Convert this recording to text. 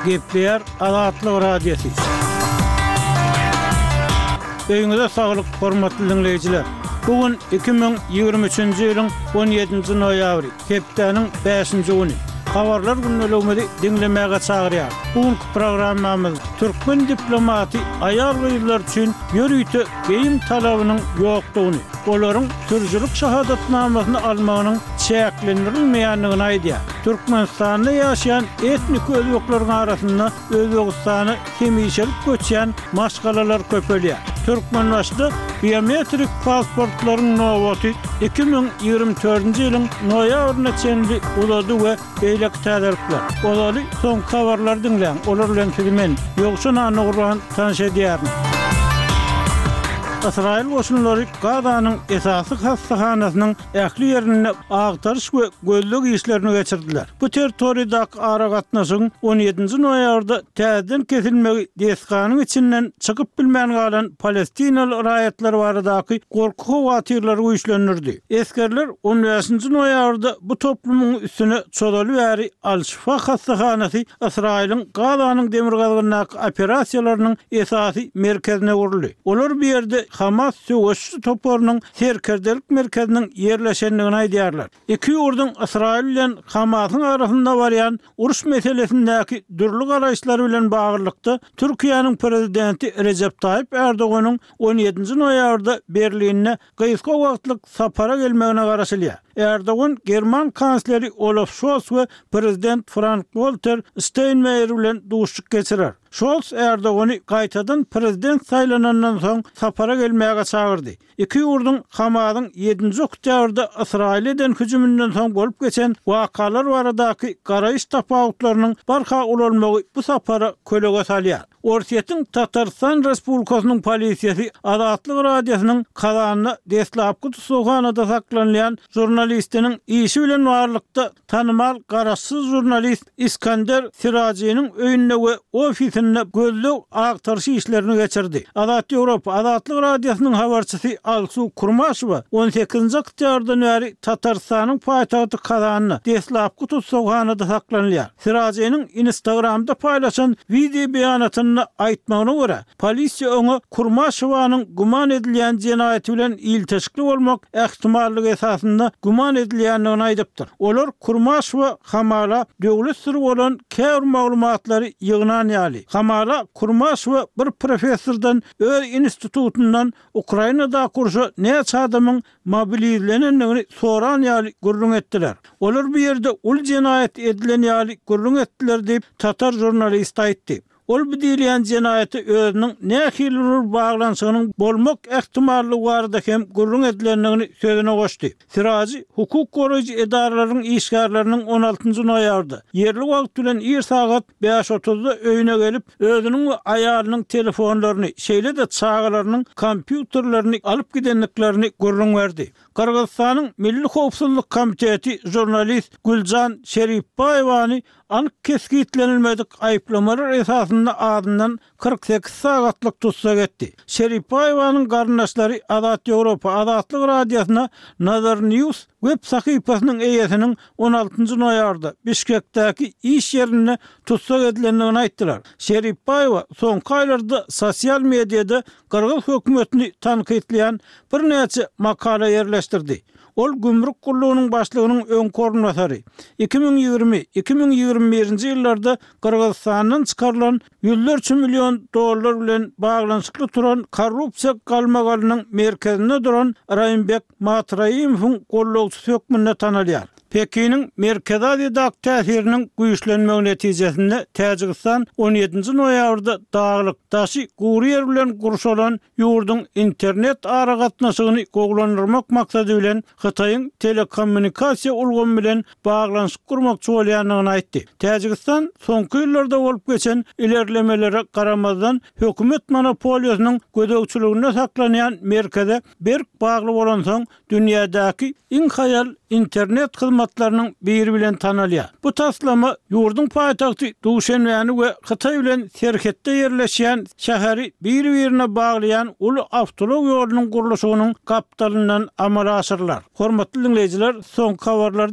Gepler Azatlyk Radiosu. Öýüňizde saglyk, hormatly dinleýijiler. Bugün 2023-nji ýylyň 17-nji noýabry, hepdeniň 5-nji güni. Habarlar günnäligini dinlemäge çagyrýar. Bugünkü programmamyz türkmen diplomaty aýal gyýlar üçin ýörüýte beýim talabynyň ýokdugyny, olaryň türjülük şahadatnamasyny almagynyň çäklendirilmeýändigini aýdýar. Türkmenistanda ýaşaýan etnik özbeklaryň arasynda Özbegistany hemişelik göçýän maşgalalar köpelýär. Türkmenbaşda biometrik pasportlaryň nowaty 2024-nji ýylyň noýabryna çenli ulady we beýlek täderipler. Olaly soň habarlar dinleň. Olar bilen filmen ýokşuna nurlan tanış edýärmi? İsrail goşunlary Gazanyň esasy hastahanasynyň ähli ýerine agtarış we gözlük işlerini geçirdiler. Bu territoriýadaky ara gatnaşyň 17-nji noýabrda täzeden kesilmegi desganyň içinden çykyp bilmän galan Palestinaly raýatlar baradaky gorku howatyrlary güýçlendirdi. Eskerler 15-nji noýabrda bu toplumyň üstüne çodaly bäri Al-Şifa hastahanasy Israiliň Gazanyň demir galgynaky operasiýalarynyň esasy merkezine guruldy. Olar bu ýerde Hamas söwüşçü toporunun serkerdelik merkezinin yerleşenligini aýdýarlar. Iki ýurdun Israil bilen Hamasyň arasynda barýan uruş meselesindäki dürli garaýşlary bilen baglanykda Türkiýanyň prezidenti Recep Tayyip Erdoganyň 17-nji noýabrda Berline gyska wagtlyk sapara gelmegine garaşylýar. Erdogan German kansleri Olaf Scholz we prezident Frank-Walter Steinmeier bilen duşuk geçirer. Scholz Erdogany gaýtadan prezident saýlanandan soň sapara gelmäge çagyrdy. Iki ýurdun Hamasyň 7-nji oktýabrda Israilden hüjümünden soň bolup geçen wakalar baradaky garaýyş tapawutlarynyň barha ulanmagy bu sapara kölege salýar. Orsiýetiň Tatarstan Respublikasynyň polisiýasy Azatlyk Radiosynyň Kazanyna deslapky tutuşanada saklanýan jurnalistiniň işi bilen barlykda tanymal garaşsyz jurnalist İskender Sirajiň öýünde we ofisinde gözlük agtarşy işlerini geçirdi. Azat Ýewropa Azatlyk Radiosynyň habarçysy Alsu Kurmaşowa 18-nji oktýabrdan bäri Tatarstanyň paýtagty Kazanyna deslapky tutuşanada saklanýar. Sirajiň Instagramda paýlaşan video beýanatyny aýtmagyna görä, polisiýa onu Kurmaşowanyň guman edilýän jenaýaty bilen ilteşikli bolmak ähtimallygy esasynda guman edilýändigini aýdypdyr. Olar Kurmaşowa Hamala döwlet sirri bolan käwr maglumatlary ýygynan ýaly. Hamala Kurmaşowa bir professordan öz institutundan Ukrainada kurşa näçe adamyň mobilizlenendigini soran ýaly gurrun etdiler. Olar bu ýerde ul jenaýat edilen ýaly gurrun etdiler diýip Tatar jurnalist aýtdy. Ol bu diýilen jenaýaty özüniň nähilur baglanşygynyň bolmak ähtimallygy barada hem gurrun edilendigini sözüne goşdy. Siraji hukuk goraýjy edaralaryň işgärleriniň 16-njy noýabrda ýerli wagt bilen 1 sagat 5:30-da öýüne gelip özüniň we aýalynyň telefonlaryny, şeýle de çağalarynyň kompýuterlerini alyp gidenliklerini gurrun berdi. Kırgızstanyň Milli Howpsuzlyk Komiteti jurnalist Güljan Şeripbaýewany anyk keskitlenilmedik aýplamalar esasynda adından 48 sagatlyk tutsak etdi. Şeripbaýewanyň garnaşlary Azat Ýewropa Azatlyk Radiosyna Nazar News web sahypasynyň eýesiniň 16-njy noýabrda Bişkekdäki iş ýerine tutsak edilendigini aýtdylar. Şeripbaýewa soňky aýlarda sosial mediada Kırgız hökümetini tanqidleýän bir näçe makala ýerleşdirdi. Ol gümrük gullugynyň başlygynyň öň koordinatary. 2020-2021-nji ýyllarda Kırgızstanyň çykarylan $100 milyon bilen baglanşykly turan korrupsiýa galmagalynyň merkezinde duran Raýmbek Matraýemowyň gollugçy hökmüne tanalýar. Pekiniň Merkez Aziýadaky täsiriniň güýçlenmegi netijesinde Täjikistan 17-nji noýabrda daglyk daşy gurýer bilen gurşalan ýurdun internet ara gatnaşygyny goglandyrmak maksady bilen Hytaýyň telekommunikasiýa ulgamy bilen baglanşyk gurmakçy bolýandygyny aýtdy. Täjikistan soňky ýyllarda bolup geçen ilerlemelere garamazdan hökümet monopoliýasynyň gödökçiligine saklanýan merkeze berk bagly bolan soň dünýädäki iň haýal internet hizmatlarynyň biri bilen tanalýar. Bu taslama ýurdun paýtagty Duşanbeni we Hytaý bilen serhetde ýerleşýän şäheri bir-birine baglayan uly awtolog ýolunyň gurulşynyň kapitalinden amala aşyrlar. Hormatly dinleýijiler, soňky habarlar